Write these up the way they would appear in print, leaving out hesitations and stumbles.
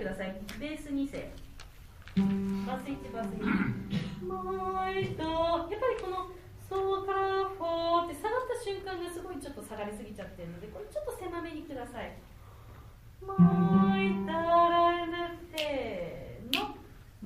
ださい。ベース2声。バース1、バース2。マイド。やっぱりこのソーカーフォーって下がった瞬間がすごいちょっと下がりすぎちゃってるので、これちょっと狭めにください。マイダランせーの。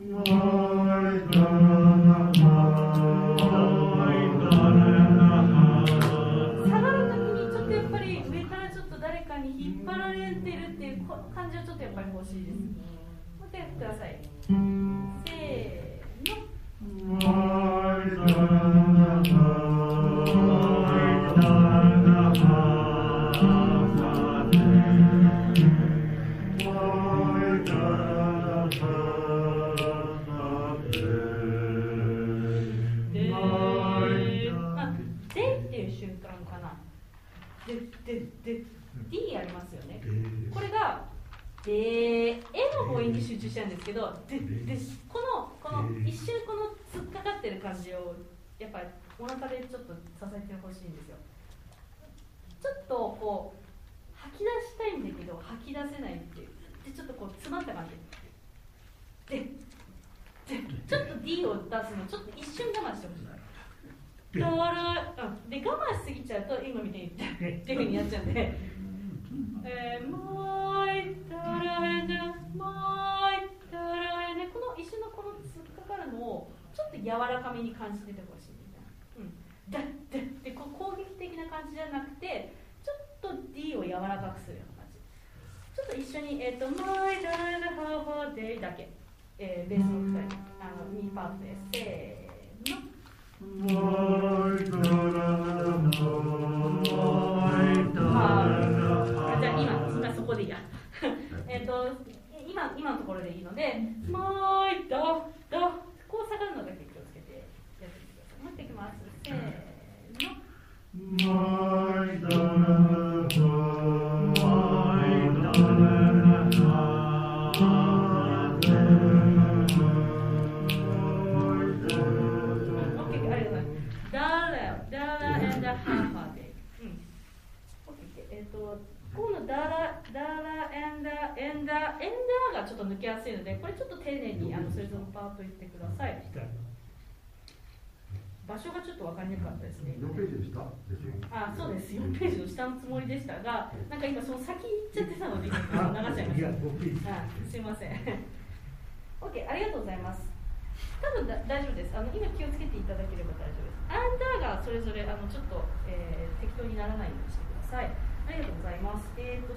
下がるときにちょっとやっぱり上からちょっと誰かに引っ張られてるっていうこの感じはちょっとやっぱり欲しいです。もう一回やってください。せーの。D ありますよね。これが絵の母音に集中しちゃうんですけど、この一瞬この突っかかってる感じをやっぱりお腹でちょっと支えてほしいんですよ。ちょっとこう吐き出したいんだけど吐き出せないっていうでちょっとこう詰まった感じでちょっと D を出すのちょっと一瞬我慢してほしい。で我慢しすぎちゃうと今みたいにっていう風になっちゃうんでもういったらえねもういったらえねこの一瞬のこの突っかかるのをちょっと柔らかめに感じててほしいみたいな、でこう攻撃的な感じじゃなくてちょっと D を柔らかくするような感じちょっと一緒にもういったらえねハーファーデイだけ、ベースの2人2パートですせーのじゃあ今そこでいいや今のところでいいのでもう一度こう下がるのだけ気をつけてやってみてください。もう一回いきますせ今度ダラエンダがちょっと抜けやすいのでこれちょっと丁寧にそれぞれのパート言ってください。場所がちょっと分かりにくかったですね。 4ページでした。 そうです。4ページの下のつもりでしたがなんか今その先行っちゃってたので流しちゃいましたすいませんOK ありがとうございます。多分大丈夫です。今気をつけていただければ大丈夫です。アンダーがそれぞれちょっと、適当にならないようにしてください。ありがとうございます。